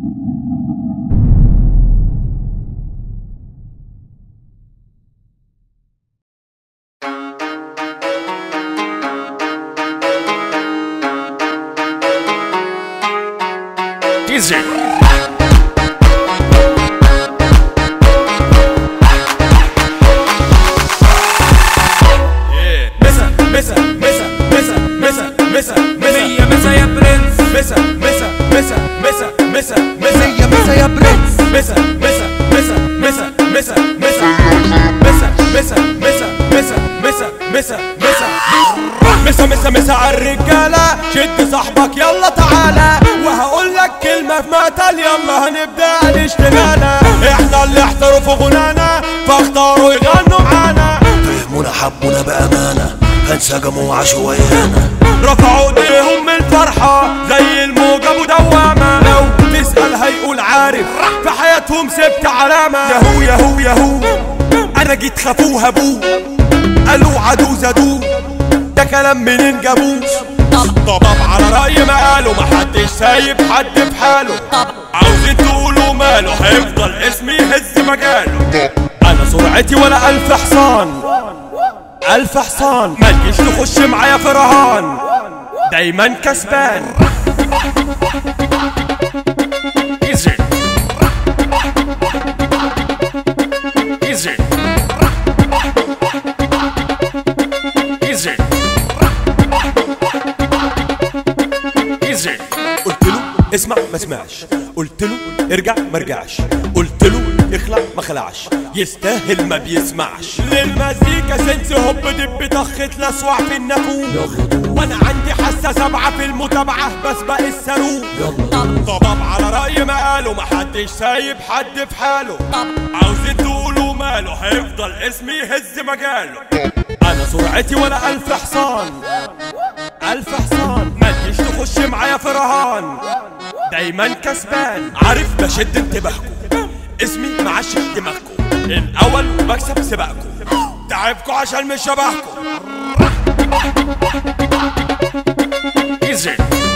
Easy. مسا يا برنس مسا مسا مسا مسا مسا مسا مسا يا برنس مسا مسا مسا مسا مسا مسا مسا مسا مسا مسا مسا مسا مسا مسا مسا عالرجالة شد صاحبك يلا تعالى وهقول لك كلمة في مقتل يلا هنبدأ الاشتغالة احنا اللي احترفوا غنانا فاختاروا يغنوا معانا فهمونا حبونا بأمانة هنسجموا وعاشوا ويانا رفعوا ايديهم من الفرحة زي الموجة مدوامة لو تسأل هيقول عارف في حياتهم سبت علامة ياهو ياهو ياهو انا جيت خافوه هبوه قالوا عدو زادوه ده كلام منين جابوه طب على رأي ما قالوا محدش سايب حد في حاله عاوزين تقولوا ماله هيفضل اسمي يهز مجاله انا سرعتي ولا ألف حصان ألف حصان مالكش تخش معايا في رهان دايما كسبان ايزي ايزي ايزي ايزي قلت له اسمع ما سمعش قلت له ارجع ما رجعش قلت له اخلع ما خلعش يستاهل ما بيسمعش للمزيكا سنس هوب دب طخت لاسوع في النافوخ وانا عندي حاسه 7 في المتابعه بسبق الصاروخ طباب على رأي ما قالوا محدش سايب حد في حاله عاوزين تقولوا ماله هيفضل اسمي يهز مجاله انا سرعتي ولا ألف حصان ألف حصان مالكش تخش معايا في رهان دايما كسبان عارف بشد انتباهكم اسمي معشق دماغكم الاول بكسب سباقكم تعبكوا عشان مش شبهكم ايزي